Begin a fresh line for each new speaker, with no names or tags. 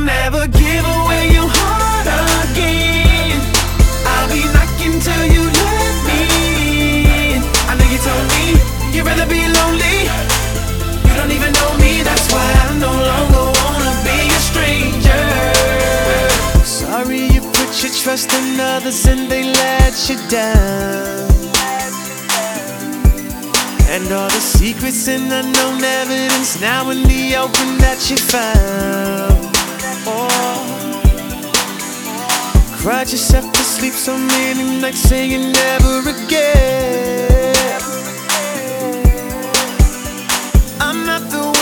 never give away your heart again. I'll be knocking till you let me in. I know you told me you'd rather be lonely. You don't even know me, that's why I no longer wanna be a stranger. Sorry you put your trust in others and they let you down. And all the secrets and unknown evidence now in the open that you found. Oh, cried yourself to sleep so many nights saying never again. I'm not the